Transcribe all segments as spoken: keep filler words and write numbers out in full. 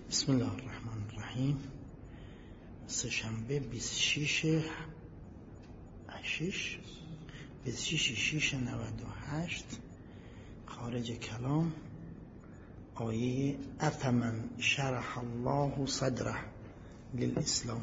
بسم الله الرحمن الرحیم. سه‌شنبه بیست و شش شش بیست و شش شش نود و هشت خارج کلام، آیه افمن شرح الله صدره للاسلام.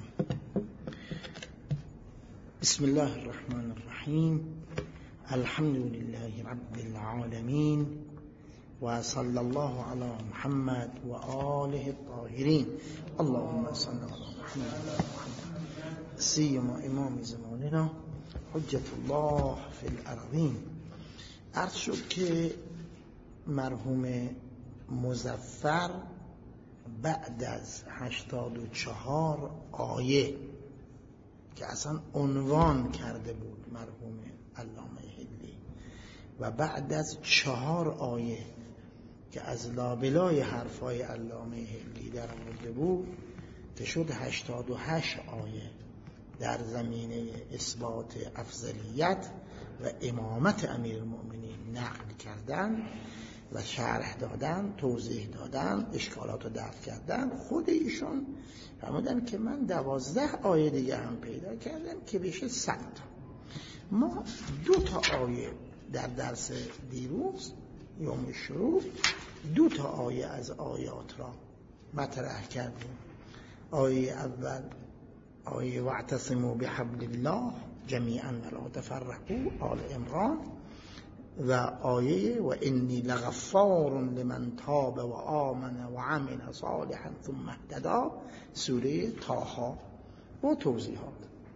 بسم الله الرحمن الرحیم. الحمد لله رب العالمین و صلی الله علی محمد و آله الطاهرین. اللهم صل علی محمد سیما امام زماننا حجت الله فی الارضین. عرض شد که مرحوم مظفر بعد از هشتاد و چهار آیه که اصلا عنوان کرده بود مرحوم علامه حلی و بعد از چهار آیه که از لابلای حرفای علامه حلی در آورده بود که شد هشتاد و هشت آیه در زمینه اثبات افضلیت و امامت امیرالمؤمنین نقل کردن و شرح دادن، توضیح دادن، اشکالات رو دفع کردن. خود ایشون فرمودن که من دوازده آیه دیگه هم پیدا کردم که بشه صد. ما دو تا آیه در درس دیروز یوم شروع دو تا آیه از آیات را مطرح کردیم. آیه اول آیه واعتصموا بحبل الله جمیعا ولا تفرقوا، آل عمران، و آیه و انی لغفار لمن تاب و آمن و عمل صالحا ثم اهتدی، سوره طه و توضیحات.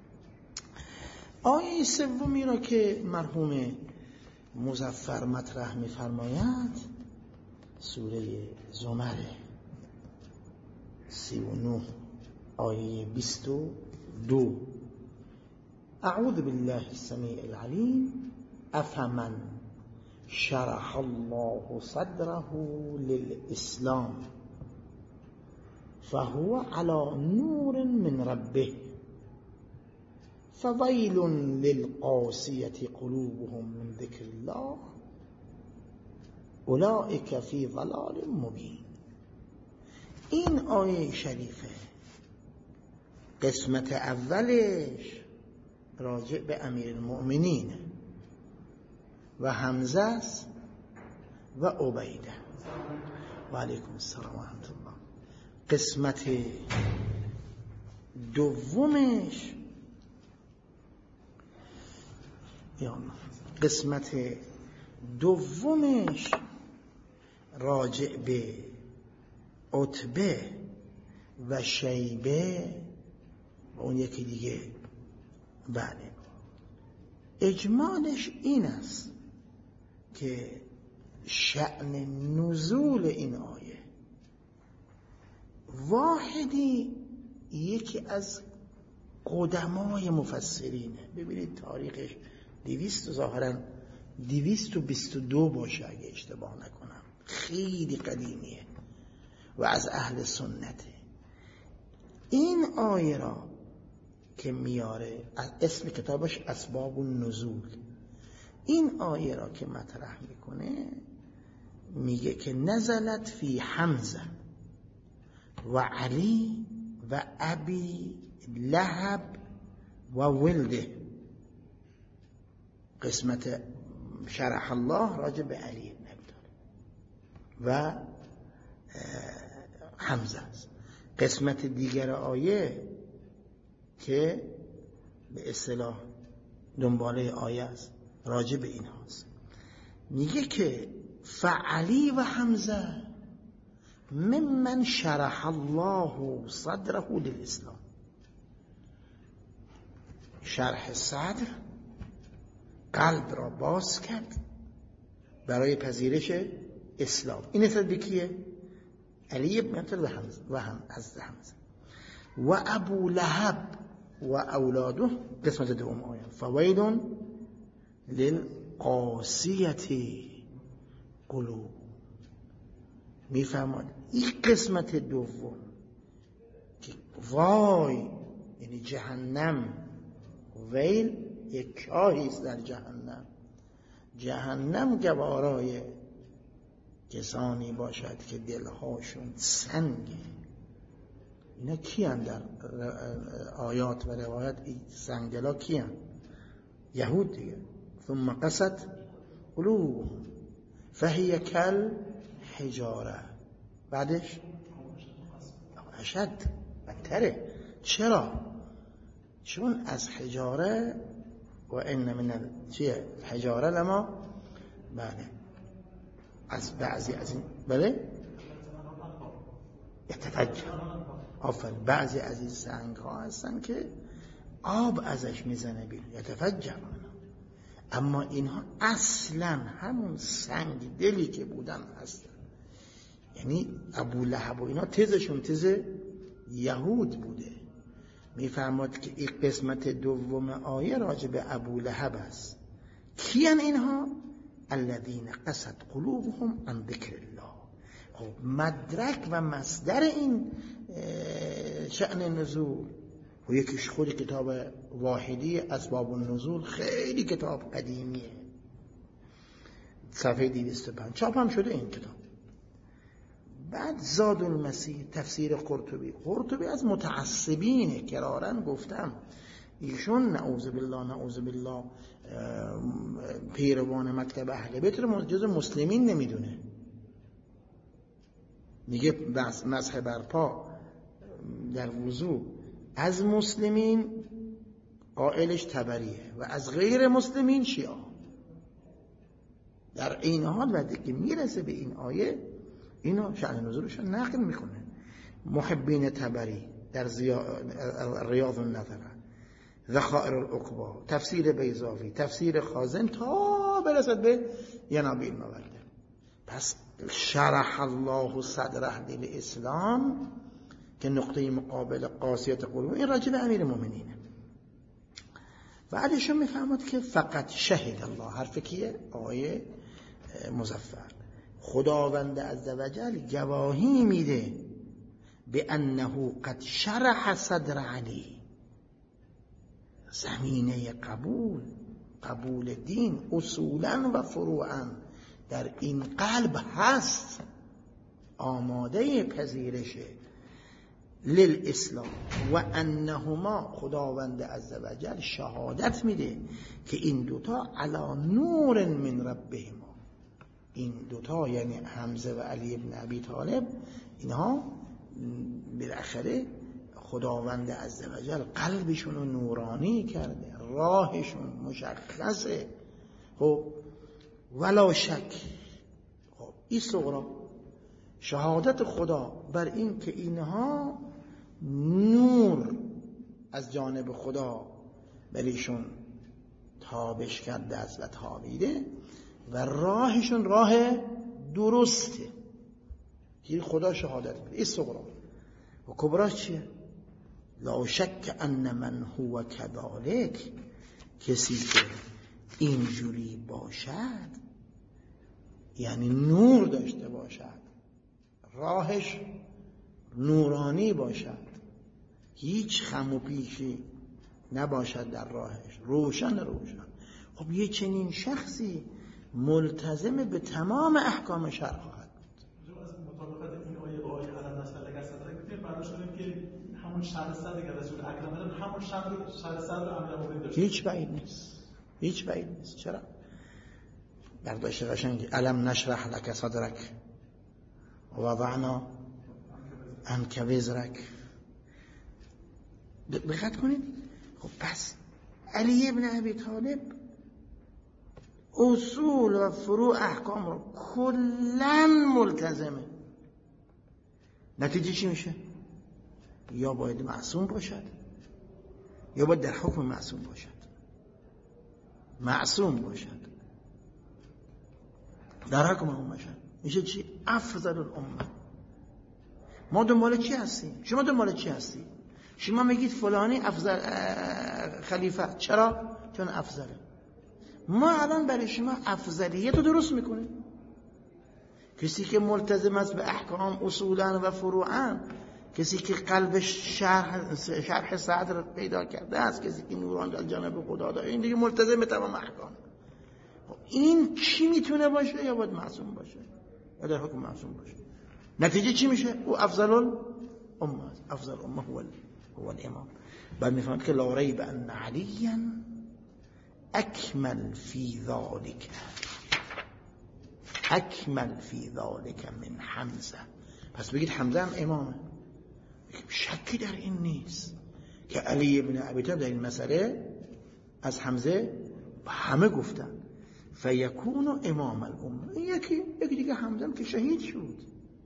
آیه سومی را که مرحوم مظفر مطرح می‌فرماید سوره زمر سی و نه آیه بیست و دو. اعوذ بالله السمیع العلیم افمن شرح الله صدره للاسلام فهو على نور من ربه فویل للقاسیة قلوبهم من ذکر الله اولئک فی ضلال مبین. این آیه شریفه قسمت اولش راجع به امیرالمؤمنین و حمزه است و عبیده و علیکم السلام و رحمت الله. قسمت دومش یا قسمت دومش راجع به عتبه و شیبه و اون یکی دیگه. بله، اجمالش این است که شأن نزول این آیه واحدی یکی از قدمای مفسرینه. ببینید تاریخش دویست ظاهراً دویست و بیست و دو باشه اگه اشتباه نکنم، خیلی قدیمیه و از اهل سنته. این آیه را که میاره، اسم کتابش اسباب النزول، این آیه را که مطرح میکنه میگه که نزلت فی حمزه و علی و ابی لهب و ولده. قسمت شرح الله راجع به علی بن ابی طالب و حمزه است. قسمت دیگر آیه که به اصطلاح دنباله آیه است راجع به این هاست، میگه که فعلی و حمزه ممن شرح الله صدره للاسلام. شرح صدر قلب را باز کرد برای پذیرش اسلام. این نسبت به کیه؟ علی بن ابی طالب و حمزه و هم از حمزه و ابو لهب و اولاده. قسمت دوم آیه فویل للقاسیة قلوب. میفهمد این قسمت دوم که وای یعنی جهنم، ویل یک چاهی است در جهنم. جهنم گوارای کسانی باشد که دلهاشون سنگه اینا کیان در آیات و روایت؟ سنگدلا کیان؟ یهود دیگه. ثم قست قلوبهم فهی کل حجاره. بعدش اشد، بدتره. چرا؟ چون از حجاره و ان من چیه حجاره لما، بله از بعضی از این، بله یتفجر. آفر بعضی از این سنگ ها هستن که آب ازش میزنه بیرون، یتفجر. اما اینها اصلا همون سنگ دلی که بودن هستن. یعنی ابو لهب و اینا تزشون تز یهود بوده. میفرماد که این قسمت دوم آیه راجع به ابو لهب است. کیان اینها؟ الذین قست قلوبهم عن ذکر الله. خب مدرک و مصدر این شأن نزول و یکیش خود کتاب واحدی اسباب النزول، خیلی کتاب قدیمیه، صفحه دویست و پنج چاپ هم شده این کتاب. بعد زاد المسیح تفسیر قرطبی. قرطبی از متعصبینه، کرارن گفتم ایشون نعوذ بالله نعوذ بالله پیروان مکتب اهل بیت رو جز مسلمین نمیدونه. میگه بس مسح برپا در وضو از مسلمین قائلش طبریه و از غیر مسلمین شیعه. در این حال وقتی که میرسه به این آیه اینو شأن نزولش نقل میکنه. محبین طبری در ریاض النظر، ذخائر العقبا، تفسیر بیضاوی، تفسیر خازن، تا برسد به ینابیع المودة. پس شرح الله صدره للاسلام که نقطه مقابل قاسیت قلوب، این راجع به امیر المؤمنینه. بعدشون میفهمد که فقط شهد الله، حرف کیه؟ آیه مظفر. خداوند عزوجل گواهی میده به انه قد شرح صدر علی، زمینه قبول قبول دین اصولا و فروعا در این قلب هست، آماده پذیرشه للاسلام. و انهما، خداوند عزوجل شهادت میده که این دوتا علی نور من ربهما، این دوتا یعنی حمزه و علی ابن ابی طالب، اینها بالاخره خداوند عزوجل قلبشون رو نورانی کرده، راهشون مشخصه. خب ولا شک، خب این صغرا شهادت خدا بر این که اینها نور از جانب خدا بریشون تابش کرده است و تابیده و راهشون راه درسته. این خدا شهادت میده. این صغرا. و کبراش چیه؟ لا شک ان من هو کذالک، کسی که اینجوری باشد یعنی نور داشته باشد، راهش نورانی باشد، هیچ خم و پیشی نباشد در راهش، روشن روشن. خب یه چنین شخصی ملتزم به تمام احکام شرع خواهد بود. از مطابقت این آیه با آیه علم نشألک صدرک میتونیم برداشت کنیم که همون شرع صدر که رسول اکرم دادن همون شرع شرع صدر امیرالمومنین داشت. هیچ بعید نیست، هیچ بعید نیست. چرا؟ برداشت قشنگی علم نشرح لک صدرک وضعنا عنک وزرک. دقت کنید. خب پس علی ابن ابی طالب اصول و فروع احکام رو کلاً ملتزمه. نتیجه چی میشه؟ یا باید معصوم باشد یا باید در حکم معصوم باشد. معصوم باشد در حکم اون باشد میشه چی؟ افضل الامه. ما دنبال چی هستیم؟ شما دنبال چی هستی؟ شما میگید فلانی افضل خلیفه. چرا؟ چون افضله. ما الان برای شما افضلیت رو درست میکنیم. کسی که ملتزم است به احکام اصولا و فروعا، کسی که قلبش شرح شرح صدر پیدا کرده است، کسی که نوران در جانب خدا داره، این دیگه ملتزم به تمام احکام. این چی میتونه باشه؟ یا باید معصوم باشه یا در حکم معصوم باشه. نتیجه چی میشه؟ او افضل امه، افضل امه هو هو الامام. بعد میفهمد که لا ریب ان علیا اکمل فی ذلک، اکمل فی ذلک من حمزه. پس بگید حمزه هم امامه، شکی در این نیست که علی بن ابی طالب در این مسئله از حمزه همه گفتن فیکون امام الامه. یکی یکی دیگه حمزه که شهید شد،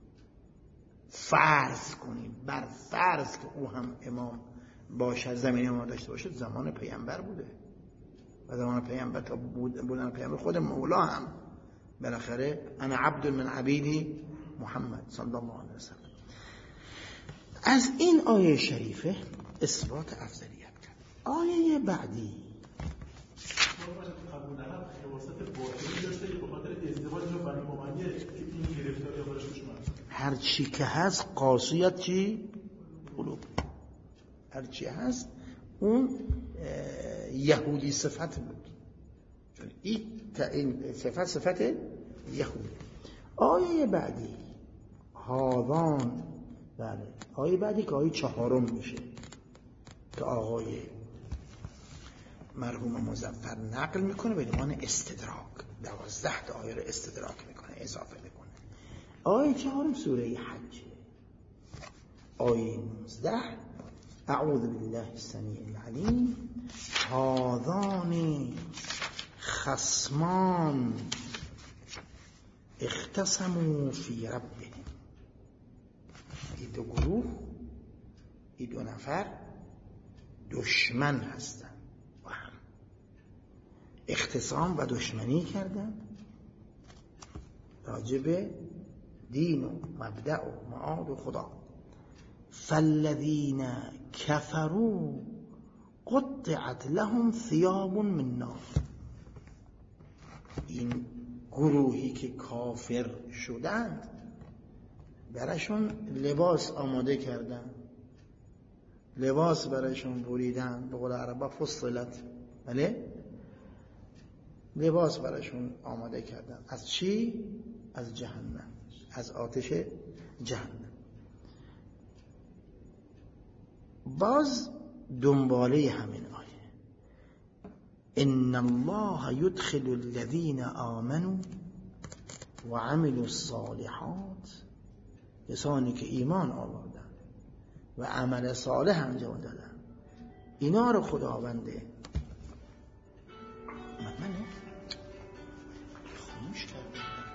فرض کنیم بر فرض که او هم امام باشد، زمین امام داشته باشد، زمان پیامبر بوده و زمان پیامبر تا بود بودن پیامبر خود مولا هم بالاخره انا عبد من عبیدی محمد صلی الله علیه وسلم. از این آیه شریفه اثبات افضلیت کرد. آیه بعدی هر چی که هست قاصیت چی؟ قلوب. هر چی هست اون یهودی صفت بود، چون این صفت صفت یهودی. آیه بعدی هاذان، بله آیه بعدی که آیه چهارم میشه که آقای مرحوم مظفر نقل میکنه به عنوان استدراک، دوازده تا آیه رو استدراک میکنه، اضافه میکنه. آیه چهارم سوره حج، آیه نوزده اعوذ بالله السمیع العلیم هذان خصمان اختصموا فی ربهم. این دو گروه، این دو نفر دشمن هستن، با هم اختصام و دشمنی کردن راجب دین و مبدأ و معاد و خدا. فالذین کفروا قطعت لهم ثیاب من نار. این گروهی که کافر شدند براشون لباس آماده کردن، لباس براشون بریدن، به قول عربا فصلت، بله لباس براشون آماده کردن. از چی؟ از جهنم، از آتش جهنم. باز دنباله همین آیه ان الله يدخل الذين آمنوا وعملوا الصالحات، کسانی که ایمان آوردن و عمل صالح انجام دادن اینا رو خداونده منه خاموش کرد.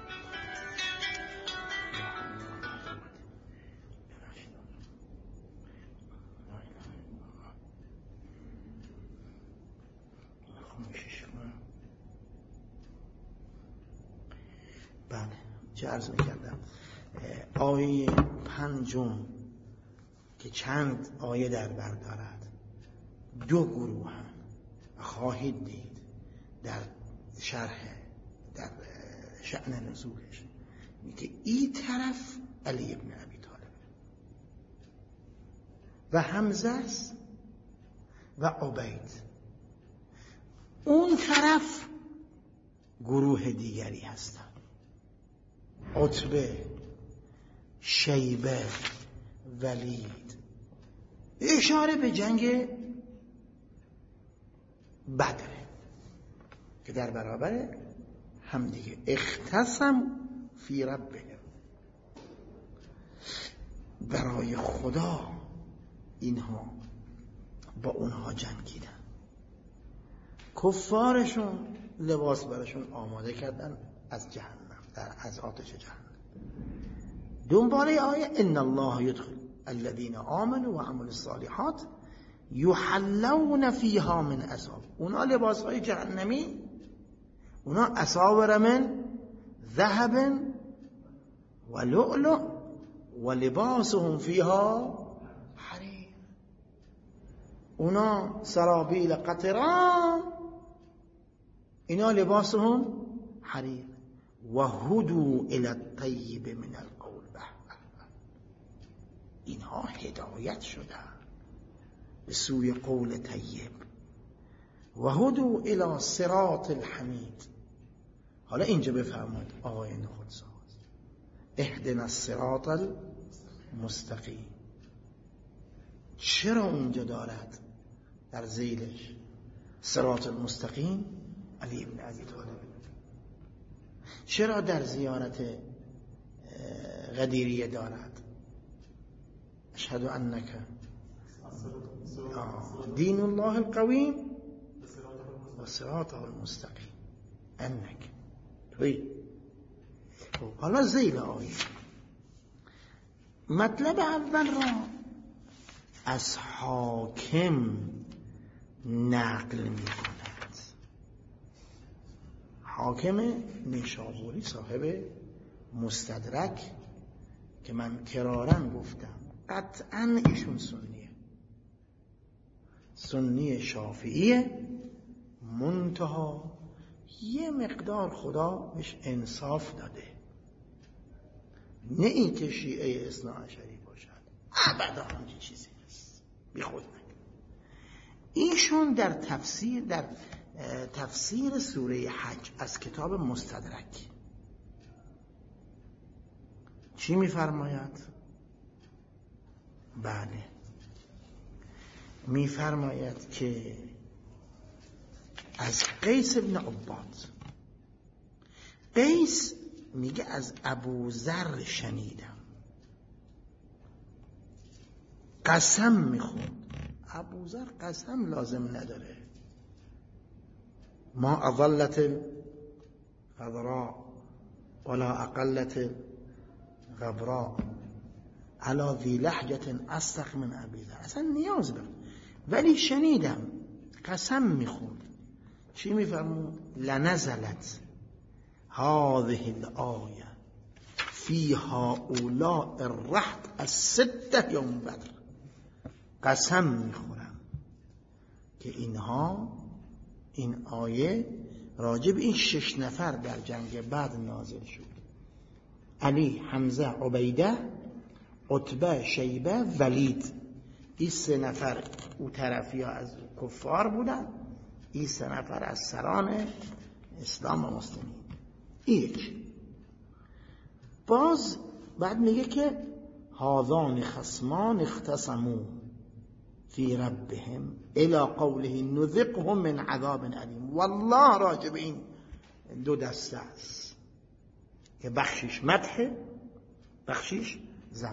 بله چه عرض میکردم، آیه پنجم که چند آیه در بر دارد، دو گروه هم خواهید دید در شرح در شأن نزولش، میگه این طرف علی ابن ابی طالب و حمزه است و عبید، اون طرف گروه دیگری هستن، عتبه، شیبه، ولید. اشاره به جنگ بدره که در برابر هم دیگه اختصم فی ربهم، برای خدا اینها با اونها جنگیدن. کفارشون لباس براشون آماده کردن از جهنم، در از آتش جهنم. دنباله آیه ان الله يدخل الذين آمنوا وعملوا الصالحات يحلون فيها من اساور. اونا لباس های جهنمی، اونا اساور من ذهب و لؤلؤ و لباسهم فيها حریر. اونا سرابیل قطران، اینا لباسهم حریر. و هدوا الى الطیب من القول. اینها هدایت شدن به سوی قول طیب. و هدوا الى صراط الحمید. حالا اینجا بفرمایید آقای نخودساز اهدنا الصراط المستقیم. چرا اونجا دارد در ذیلش صراط المستقیم؟ علی ابن ابی طالب. چرا در زیارت غدیریه دارد اشهد انک دین الله القویم و صراطه المستقیم انک توی. حالا ذیل آیه مطلب اول را از حاکم نقل می کند. حاکم نیشابوری صاحب مستدرک که من کرارن گفتم قطعا ایشون سنیه، سنی شافعیه، منتها یه مقدار خدا بهش انصاف داده، نه این که شیعه اثنا عشری باشد، ابدا همچین چیزی نیست، بی خود نگه. ایشون در تفسیر در تفسیر سوره حج از کتاب مستدرک چی می‌فرماید؟ بله می‌فرماید که از قیس ابن عباد، قیس میگه از ابوذر شنیدم، قسم میخورد. ابوذر قسم لازم نداره. ما اضلت الغضراء ولا اقلت الغبراء على ذی لحجة اصدق من ابیذر. اصلا نیاز داره، ولی شنیدم، قسم میخورد. چی میفرمون؟ لنزلت هذه الآیه فی هؤلاء الرهط السته یوم بدر. قسم میخورم که اینها، این آیه راجع به این شش نفر در جنگ بدر نازل شد. علی، حمزه، عبیده، عتبه، شیبه، ولید. این سه نفر او طرفی ها از کفار بودن، این سه نفر از سران اسلام و مسلمین. یک باز بعد میگه که هذان خصمان اختصموا فی ربهم الی قوله نذقهم من عذاب علیم. والله راجب این دو دسته است که بخشش مدح، بخشش ذم.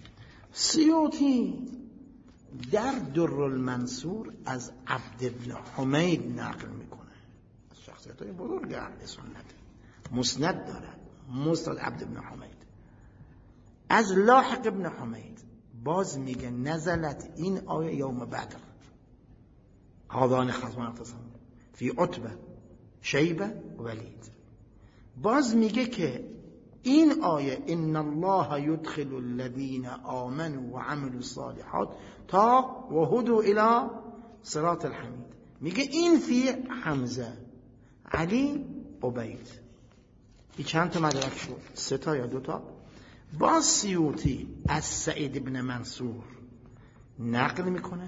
سیوطی در در المنصور از عبد بن حمید نقل میکنه، از شخصیت های بزرگ اهل سنت، مسند دارد، مسند عبد بن حمید. از لاحق ابن حمید باز میگه نزلت این آیه یوم بدر، هذان خصمان اختصموا فی عتبه، شیبه، ولید. باز میگه که این آیه ان الله يدخل الذين آمنوا وعملوا الصالحات تا وهدوا الى صراط الحمید. میگه این فی حمزه، علی، عبید. این چند تا مدرک شد؟ سه تا یا دو تا؟ با سیوطی از سعید ابن منصور نقل میکنه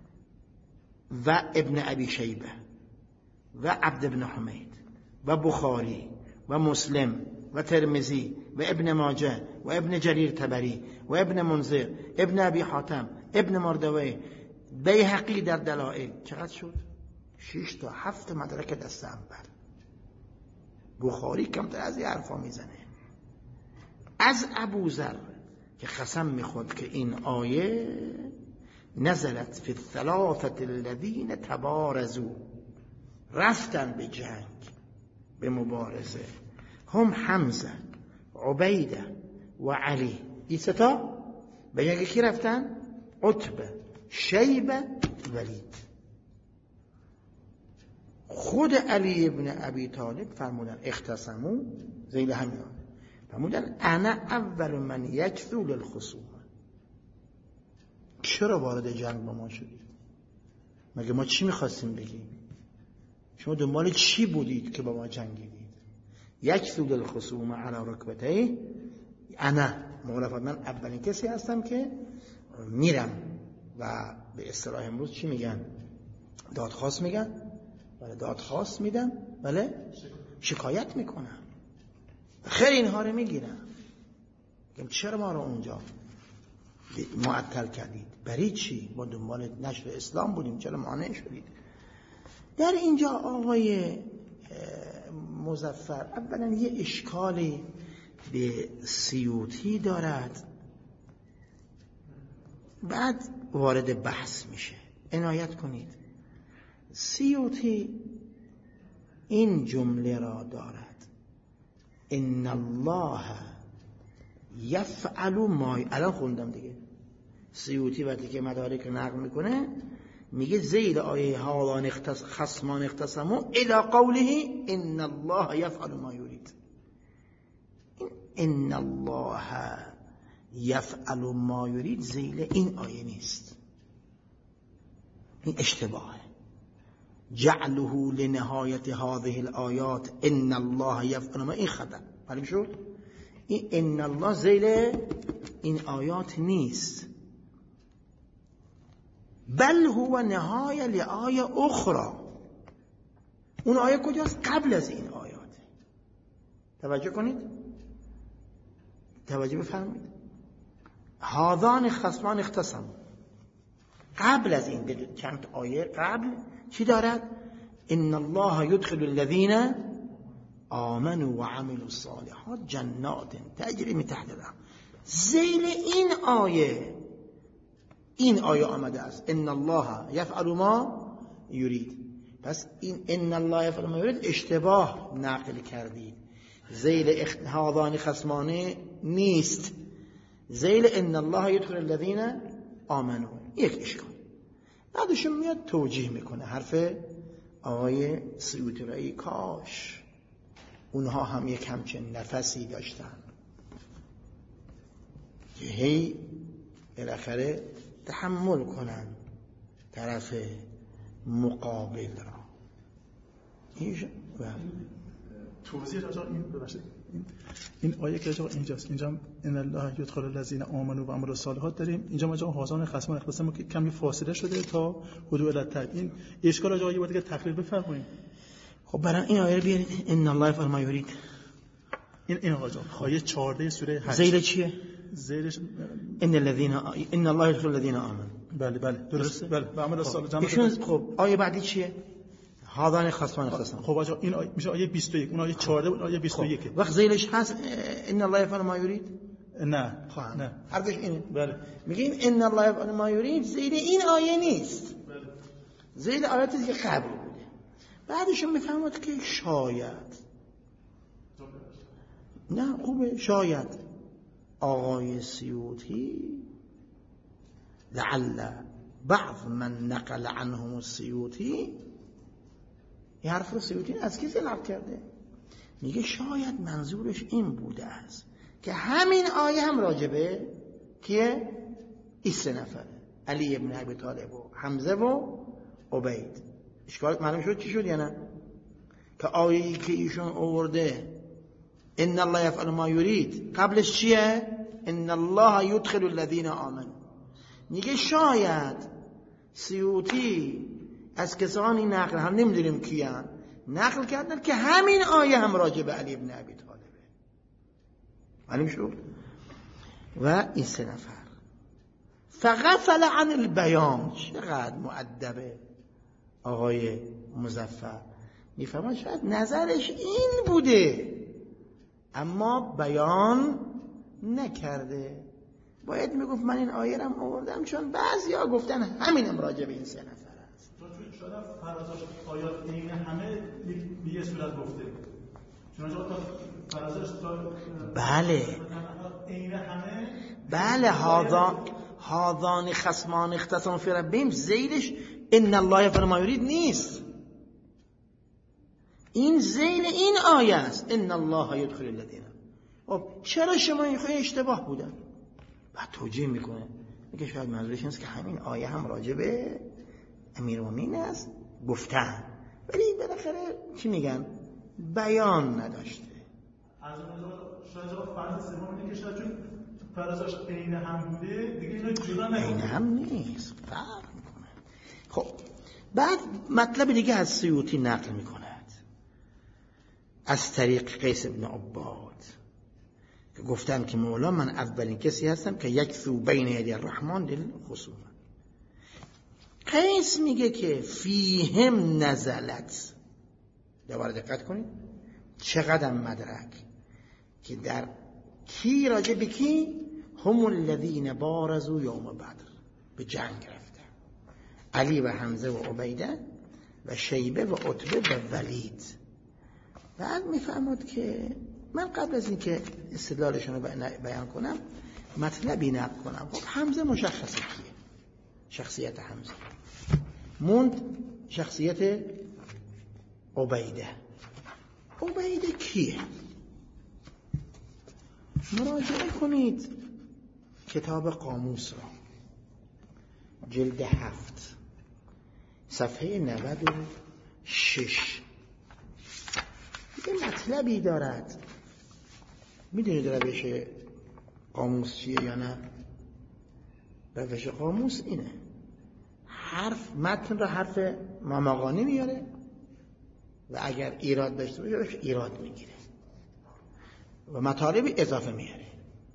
و ابن ابی شیبه و عبد ابن حمید و بخاری و مسلم و ترمذی و ابن ماجه و ابن جریر طبری و ابن منذر، ابن ابی حاتم، ابن مردوی، بیهقی در دلائل. چقدر شد؟ شش تا هفت مدرک دست اول. بخاری کمتر از این حرفا میزنه. از ابوذر که قسم میخورد که این آیه نزلت فی الثلاثه الذین تبارزوا، رفتن به جنگ، به مبارزه، هم حمزه، عبیده و علی. این ستا به جنگ کی رفتن؟ عتبه، شیبه، ولید. خود علی ابن ابی طالب فرمودن اختصموا ذیل همین فرمودن انا اول من یکثو للخصوم. چرا وارد جنگ با ما شدید؟ مگه ما چی میخواستیم بگیم؟ شما دنبال چی بودید که با ما جنگیدید؟ یکثو للخصوم علی رکبتیه، انا مخالفت، من اولین کسی هستم که میرم و به اصطلاح امروز چی میگن؟ دادخواست میگن؟ بله دادخواست میدم، بله شکایت میکنم، خیر اینها رو میگیرم. چرا ما رو اونجا معطل کردید. برای چی؟ ما دنبال نشر اسلام بودیم، چرا مانع شدید؟ در اینجا آقای مظفر اولا یه اشکالی به سیوطی دارد، بعد وارد بحث میشه. عنایت کنید، سیوطی این جمله را دارد: ان الله یفعل ما، الان خوندم دیگه. سیوطی وقتی که مدارک نقل میکنه میگه زید آیه هاذان خصمان اختصموا الی قوله ان الله یفعل ما یرید. ان الله یفعل ما یرید زیل این آیه نیست، این اشتباهه. جعله لنهایت هذه الآیات ان الله یفعل ما، این خطا. معلوم شد؟ این ان الله زیل این آیات نیست، بل هو نهایه لآیه اخرى. اون آیه کجاست؟ قبل از این آیات. توجه کنید، توجه بفرمایید. هذان خصمان اختصموا، قبل از این چند آیه قبل چی دارد؟ ان الله يدخل الذين آمنوا وعملوا الصالحات جنات تجری من تحت الانهار. ذیل این آیه این آیه آمده است ان الله یفعل ما یرید. پس این ان الله یفعل ما یرید اشتباه نقل کردید، ذیل هذان خصمانه نیست، ذیل ان الله یدخل الذین آمنوا. یک اشکال. بعدش میاد توجیه میکنه حرف آقای سیوطی را. ای کاش اونها هم یک همچین نفسی داشتن که هی بالاخره تحمل کنن طرف مقابل را. ایش توضیح راجع این ببخشید این این آیه که راجع اینجاست، اینجا ان الله یدخل الذین آمنوا و عملوا الصالحات داریم، اینجا ما جا هازان خصمان اختصموا که کمی فاصله شده تا حدود التر. این اشکال راجع یه بار دیگه تقریر بفرمایید. خب برای این آیه رو بیارید ان الله یفعل ما یرید. این این آقا جان آیه چهارده سوره حج. ذیل چیه؟ ذیلش ان الذين ان الله يدخل الذين آمنوا. بله بله درسته. بله و عمل الصالحات. خب آیه بعدی چیه؟ هذان خصمان اختصموا. خب آقا این آیه میشه آیه بیست و یک، اون آیه چهارده و آیه بیست و یک. وقت ذیلش هست ان الله يفعل ما يريد؟ نه خواهد. نه حرفش اینه. بله میگیم ان الله يفعل ما يريد ذیل این آیه نیست، بله ذیل آیاتی که قبل بوده. بعدش میفهمد که شاید نه خوبه، شاید آقای سیوطی لعل بعض من نقل عنهم السیوطی، این حرف رو سیوطی از کی نقل کرده؟ میگه شاید منظورش این بوده است که همین آیه هم راجبه که این سه نفره، علی ابن ابی طالب و حمزه و عبید. اشکالت معلوم شد چی شد یا نه؟ که آیه‌ای که ایشون آورده ان الله یفعل ما یرید قبلش چیه؟ ان الله یدخل الذین آمنوا. میگه شاید سیوطی از کسانی نقل، هم نمیدونیم کیان، نقل کردن که همین آیه هم راجع به علی ابن ابی طالبه. معلوم شد؟ و این سه نفر فغفل عن البیان. چقدر مؤدبه آقای مظفر، میفهمن شاید نظرش این بوده اما بیان نکرده. باید میگفت من این آیه رو آوردم چون بعضیا گفتن همینم راجع به این سه نفر است. شاید فرازش آیات این همه به یه صورت گفته، چون تا فرازش بله این همه بله هذا هذان خصمان اختصموا فی ربهم ذیلش ان الله یفعل ما یرید نیست، این ذیل این آیه است ان الله یدخل الذین. خب چرا شما این خیلی اشتباه بودن؟ بعد توجیه میکنه، میگه شاید منظورش اینه که همین آیه هم راجع به امیرالمومنین است گفتن، ولی بالاخره چی میگن؟ بیان نداشته. از اون شاید جواب فرض سوم اینه که شاید چون فرضش عین هم بوده دیگه اینا جدا نکنه. عین هم نیست، فرق میکنه. خب بعد مطلب دیگه از سیوطی نقل میکند از طریق قیس بن عباد. که گفتن که مولا من اولین کسی هستم که یک ثو بین یدی الرحمن دل خصومه. قیس میگه که فیهم نزلت، دوباره دقت کنید چقدر مدرک که در کی راجع به کی، هم الذین بارزوا یوم بدر، به جنگ رفتن علی و حمزه و عبیده و شیبه و عتبه و ولید. بعد میفهمد که من قبل از اینکه استدلالشون رو بیان کنم مطلبی نقل کنم. خب حمزه مشخصه کیه، شخصیت حمزه، موند شخصیت عبیده. عبیده کیه؟ مراجعه کنید کتاب قاموس را، جلد هفت صفحه نود و شش. یه مطلبی دارد. میدونید روش قاموس چیه یا نه؟ روش قاموس اینه، حرف متن را حرف ماماقانی میاره و اگر ایراد داشته باشه ایراد میگیره و مطالبی اضافه میاره.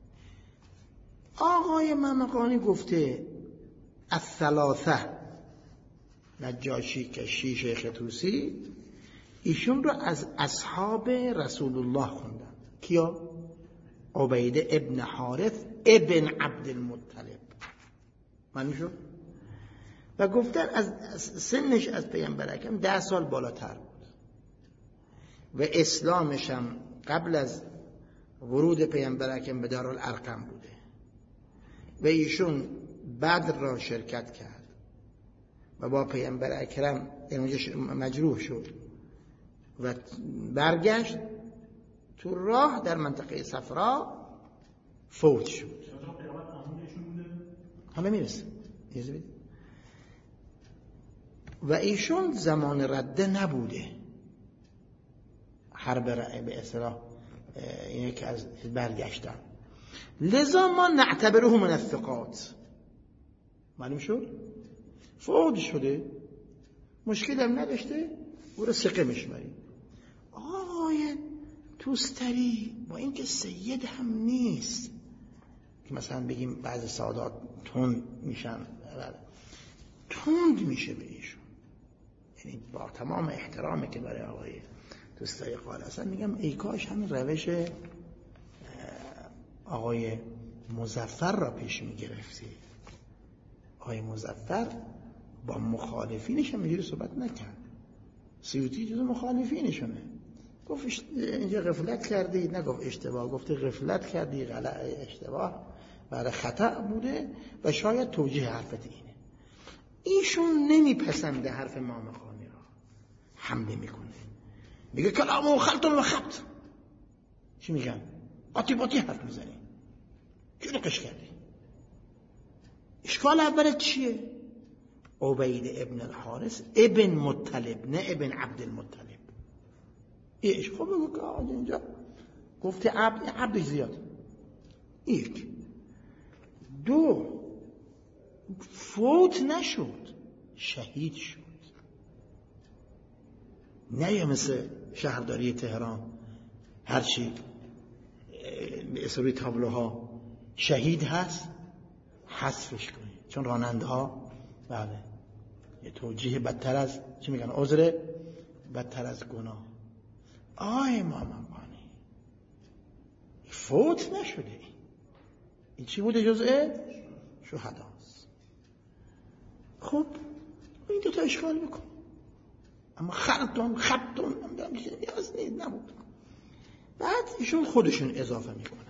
آقای ماماقانی گفته الثلاثه، نجاشی، کشی، شیخ طوسی، ایشون رو از اصحاب رسول الله خوندن. کیا؟ عبیده ابن حارث ابن عبدالمطلب. معنی شد؟ و گفتن از سنش از پیامبر اکرم ده سال بالاتر بود و اسلامش هم قبل از ورود پیامبر اکرم به دارالارقم بوده و ایشون بدر را شرکت کرد و با پیامبر اکرم اونجا مجروح شد و برگشت، تو راه در منطقه صفرا فوت شد. همه میرسه و ایشون زمان رده نبوده، حرب به اصطلاح اینه که از برگشتن، لذا ما نعتبره من الثقات. معلوم شد فوت شده، مشکل هم نداشته، او رو ثقه میشماریم. آقای توستری با اینکه سید هم نیست که مثلا بگیم بعضی سادات تند میشن، تند میشه به ایشون، یعنی با تمام احترامی که برای آقای توستری قائل هستم میگم ای کاش همین روش آقای مظفر را پیش میگرفتی. آقای مظفر با مخالفینش هم اینجوری صحبت نکرد. سیوطی جزو مخالفینشونه، گفت اینجا غفلت کردی، نگفت اشتباه، گفت غفلت کردی، غلط، اشتباه برای خطا بوده و شاید توجیه حرفت اینه. ایشون نمیپسنده حرف مامقانی را، حمله میکنه، میگه کلامو خلطون و خبط. چی میگن؟ آتی باتی حرف میزنی، چی نقش کردی؟ اشکال اولت چیه؟ عبید ابن الحارث ابن مطلب، نه ابن عبدالمطلب. ایش خب بگو که آج اینجا گفته عبد، عبدش زیاد. یک دو، فوت نشد، شهید شد. نه یا مثل شهرداری تهران هرچی به اصوری تابلوها شهید هست حذفش کنید، چون راننده ها بله یه توجیه بدتر از چی میگن، عذر بدتر از گناه. آه امام افغانی فوت نشده، این چی بوده؟ جزء شهداست. خب این دو تا اشکال بکن، اما خلطون خبتون نمیدونم چیزی نیاز نید نبود. بعد ایشون خودشون اضافه میکنن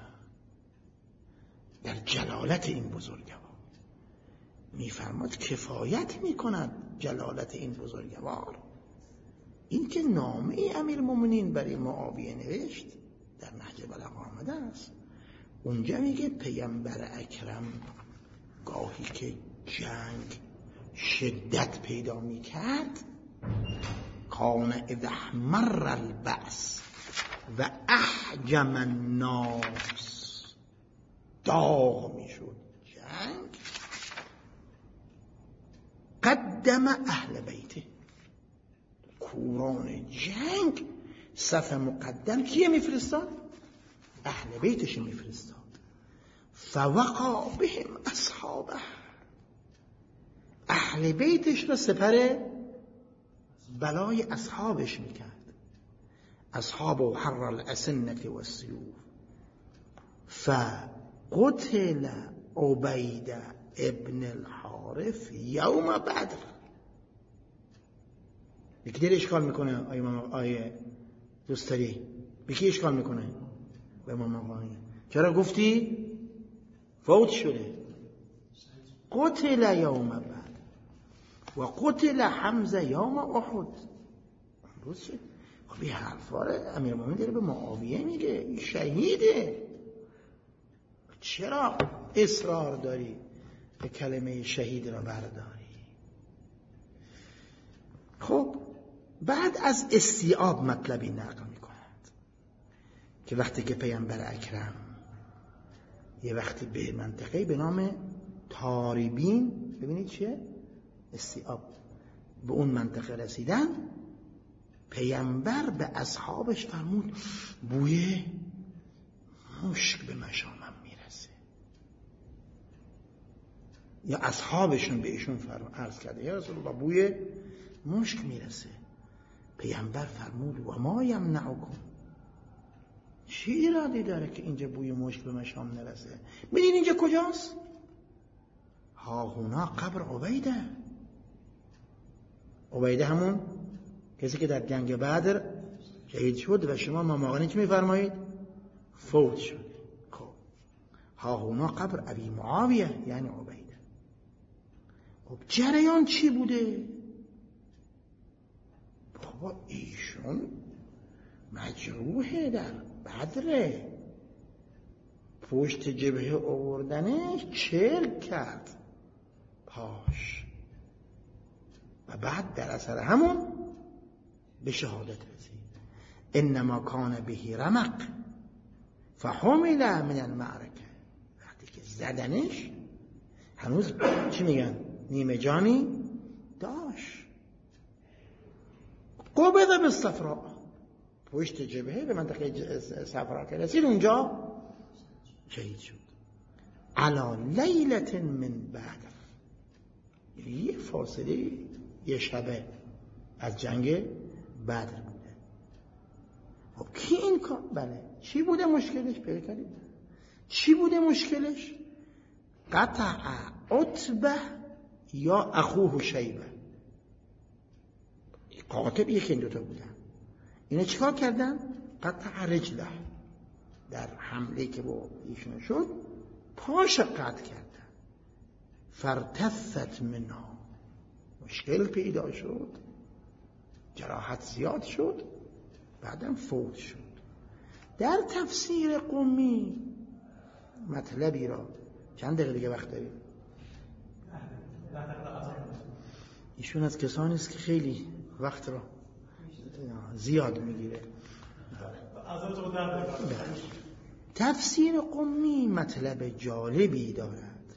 در جلالت این بزرگوار، میفرماد کفایت میکند جلالت این بزرگوار این که نامه امیر مومنین برای معاویه نوشت در نهج بلاغه آمده است. اونجا میگه پیامبر اکرم گاهی که جنگ شدت پیدا میکرد، کان اذا احمر البأس و احجم الناس، داغ میشد جنگ، قدم اهل بیته، کوران جنگ صف مقدم کیه میفرستاد؟ اهل بیتش میفرستاد. فوقع بهم اصحابه، اهل بیتش را سپر بلای اصحابش میکرد. اصحاب و حر الاسنة والسیوف. فقتل عبید ابن الحارث یوم بدر. یکی دیر اشکال میکنه آیه امام آیه دوستاری یکی اشکال میکنه به امام آقایی چرا گفتی فوت شده؟ قتل یوم بدر و قتل حمزه یوم احد. امروز شد. خب این حرفاره امیرالمومنین داره به معاویه میگه این شهیده. چرا اصرار داری به کلمه شهید را برداری؟ خب بعد از استیعاب مطلبی نقل میکند که وقتی که پیامبر اکرم یه وقتی به منطقه به نام تاریبین، ببینید چیه؟ استیعاب، به اون منطقه رسیدن، پیامبر به اصحابش فرمود بوی مشک به مشامم میرسه. یا اصحابشون به ایشون فرمود عرض کرده یا رسول الله بوی مشک میرسه. پیامبر فرمود و ما یمنعکم، چی ایرادی داره که اینجا بوی مشک به مشام نرسه؟ میدین اینجا کجاست؟ ها هونا قبر عبیده. عبیده همون کسی که در جنگ بدر شهید شد و شما ماماغانی چی میفرمایید؟ فوت شد. خب ها هونا قبر ابی معاویه یعنی عبیده. خب جریان چی بوده؟ بابا ایشون مجروحه در بدره، پشت جبهه آوردنش چرک کرد پاش و بعد در اثر همون به شهادت رسید. انما کان بهی رمق فحمل من المعرکه. وقتی که زدنش هنوز چی میگن نیمه جانی داشت. قبض بالصفراء، پشت جبهه به منطقه صفرا که رسید اونجا شهید شد. علا لیلت من بدر، یه فاصله یه شبه از جنگ بدر بوده. خب کی این کار؟ بله چی بوده مشکلش؟ پیدا کردید چی بوده مشکلش؟ قطع عتبه یا اخوه شیبه. قاطب یکی این دوتا بودن. اینا چیکار کردن؟ قطع رجله، در حمله که با ایشون شد پاش قطع کردن. فرتفت منها، مشکل پیدا شد، جراحت زیاد شد، بعدم فوت شد. در تفسیر قمی مطلبی را چند دقیقه دیگه وقت داریم. ایشون از کسانی است که خیلی وقت را زیاد میگیره. تفسیر قمی مطلب جالبی دارد.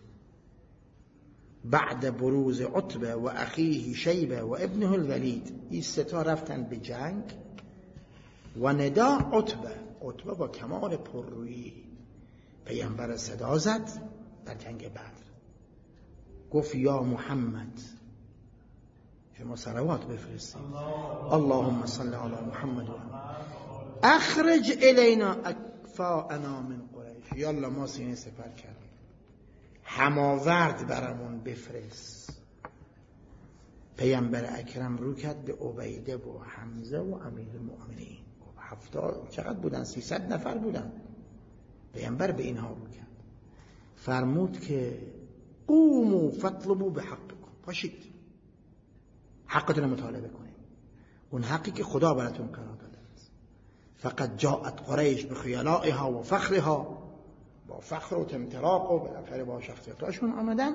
بعد بروز عتبه و اخیه شیبه و ابنه الولید، این سه تا رفتن به جنگ و ندا عتبه، عتبه با کمال پررویی پیامبر صدا زد در جنگ بدر، گفت یا محمد، شما صلوات بفرستید، اللهم صل علی محمد و اخرج الینا اکفاءنا من قریش. یالا ما سینه سپر کردیم، هماورد برامون بفرست. پیامبر اکرم رو کرد به عبیده و حمزه و امیرالمؤمنین. هفتاد چقدر بودن؟ سیصد نفر بودن. پیامبر به اینها رو کرد، فرمود که قوموا فاطلبوا بحقکم، پاشید حقتون رو مطالبه کنید، اون حقی که خدا براتون قرار داده است. فقط جاءت قریش بخیلائها و فخرها، با فخر و تمتراق و بالاخره با شخصیتاشون آمدن.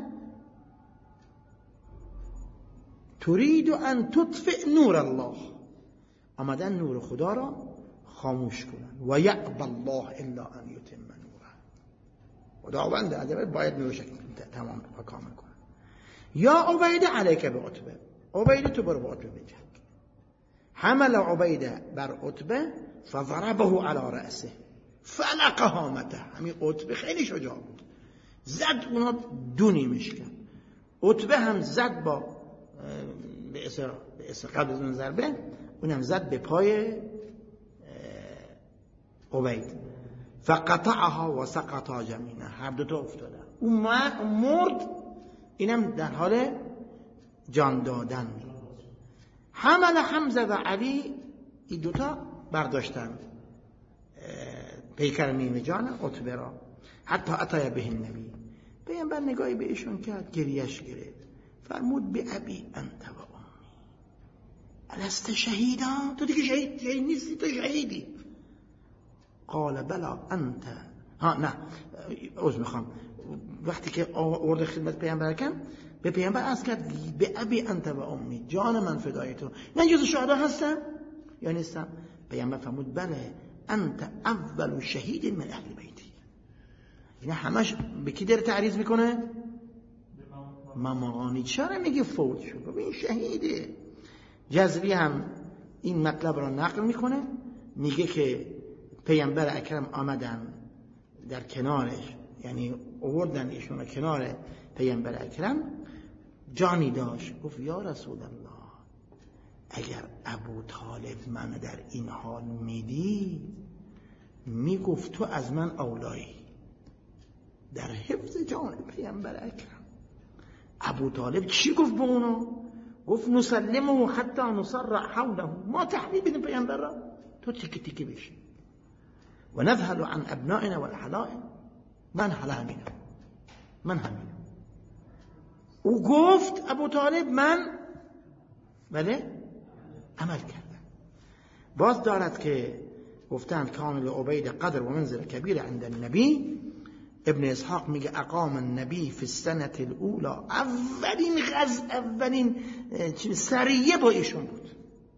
تريد ان تطفئ نور الله، آمدن نور خدا را خاموش کنن. و یأبی الله الا ان یتم نوره، خداوند عزوجل باید نورش تمام و کامل کنه. یا عبیده علیک به عتبه، عبیده تو برو با عتبه بجنگ. حمل عبیده بر عتبه فضربه علی رأسه فلق هامته. همین عتبه خیلی شجاع بود، زد اونا دونی میشکن. عتبه هم زد با به اصر به اصر قبل از اون ضربه اونم زد به پای عبید، فقطعها و سقطا جمیعا. هر دو تا افتادن. اون مرد، اینم در حال جان دادن. حمل حمزه و علی، این دوتا برداشتن پیکر نیمه جان عتبه را. حتی اتای به النبی، پیامبر نگاهی به ایشون کرد، گریش گرفت، فرمود به ابی انت و امی الست شهیدا؟ تو دیگه شهید شهید نیستی، تو شهیدی. قال بلا انت. ها نه عذر میخوام، وقتی که آورد خدمت پیامبر کم به پیامبر عرض کرد به ابی انت و امی، جان من فدای تو، من جز شهدا هستم یا نیستم؟ پیامبر فرمود بله انت اول شهید من اهل بیتی. اینا همش به کی داره تعریض میکنه؟ مامانی. چرا میگه فوت شد؟ ببین شهیده. جزری هم این مطلب را نقل میکنه، میگه که پیامبر اکرم آمدن در کنارش، یعنی آوردن ایشون کنار پیامبر اکرم، جانی داشت. گفت یا رسول الله اگر ابو طالب من در این حال میدی، میگفت تو از من اولایی در حفظ جان پیامبر اکرم. ابو طالب چی گفت به اونو؟ گفت نسلمه حتی نصرع حوله، ما تحلیل بدیم پیامبر را، تو تیکی تیکی بشی و نذهل عن ابنائنا والحلائل. من حالا همینم، من همینم. او گفت ابو طالب من بله عمل کردم. باز دارد که گفتند کان لعبید قدر و منزل کبیر عند النبی. ابن اسحاق میگه اقام النبی فی السنه الاولى، اولین غزو، اولین سریه با ایشون بود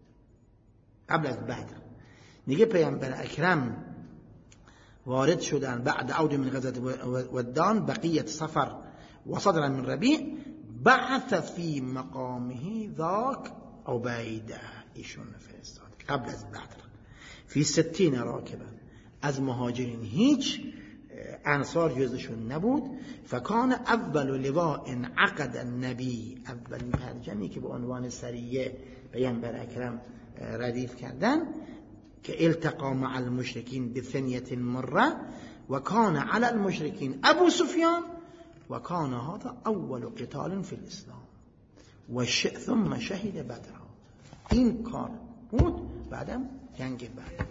قبل از بدر. میگه پیامبر اکرم وارد شدن بعد عود من غزوه ودان بقیت صفر و صدر من ربیع، بعث فی مقامه ذاک عبیده، ایشون فرستاد قبل از بدر فی ستین راکبا. از مهاجرین هیچ انصار جزشون نبود. فکان اول لواء عقد النبی، اولین پرچمی که به عنوان سریه پیامبر اکرم ردیف کردن، که التقا مع المشرکین بثنیه مره و کان علی المشرکین ابو سفیان و کان هذا اول قتال فی الاسلام و ثم شهد بدر. این کار بود بعدم جنگ بدر.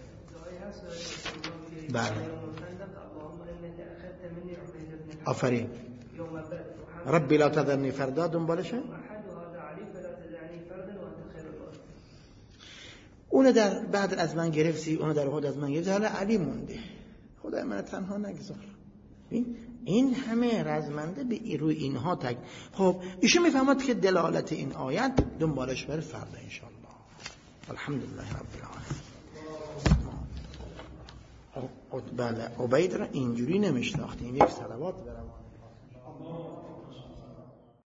بله آفرین. ربی لا تذرنی فردا دنبالشه. اونو در بعد از من گرفتی، اونو در خود از من گرفتی، حالا علی مونده. خدای من تنها نگذار. این همه رزمنده به روی اینها تک. خب ایشون میفهمد که دلالت این آیت دنبالش بره فردا انشاءالله. الحمدلله رب العالمین. بله عبید را اینجوری نمیشناختیم. یک صلوات برام